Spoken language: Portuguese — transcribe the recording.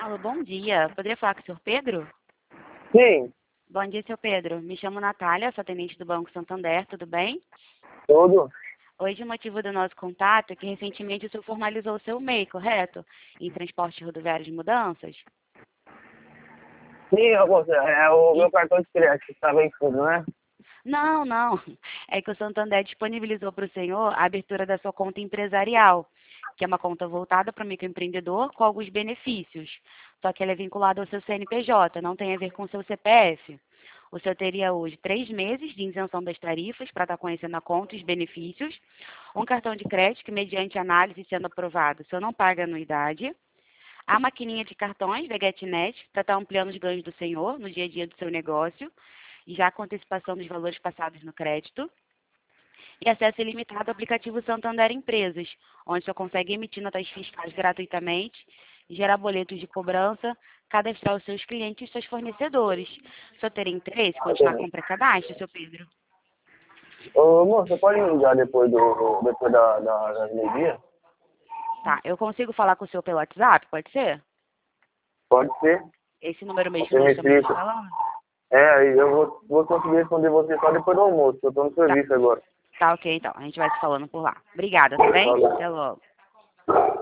Alô, bom dia. Poderia falar com o senhor Pedro? Sim, Bom dia, senhor Pedro. Me chamo Natália, sou atendente do Banco Santander, tudo bem? tudo. Hoje o motivo do nosso contato é que recentemente o senhor formalizou o seu MEI, correto? Em transporte rodoviário de mudanças? Sim, é o meu cartão de crédito que está vencido, né? Não, não. É que o Santander disponibilizou para o senhor a abertura da sua conta empresarial, que é uma conta voltada para o microempreendedor com alguns benefícios. Só que ela é vinculada ao seu CNPJ, não tem a ver com o seu CPF. O senhor teria hoje 3 meses de isenção das tarifas para estar conhecendo a conta e os benefícios. Um cartão de crédito que, mediante análise sendo aprovado, o senhor não paga anuidade. A maquininha de cartões da GetNet para estar ampliando os ganhos do senhor no dia a dia do seu negócio, e já com antecipação dos valores passados no crédito. E acesso ilimitado ao aplicativo Santander Empresas, onde você consegue emitir notas fiscais gratuitamente, gerar boletos de cobrança, cadastrar os seus clientes e seus fornecedores. Se eu ter interesse, continuar com o pré-cadastro, seu Pedro? Ô, moço, você pode me ligar depois das meio-dia? Tá, eu consigo falar com o senhor pelo WhatsApp, pode ser? Pode ser. Esse número mesmo que Você nós me estamos explica. falando? Aí eu vou conseguir responder você só depois do almoço, eu estou no Tá, serviço agora. tá ok então. A gente vai se falando por lá. Obrigada, tá bem? Falou. Até logo.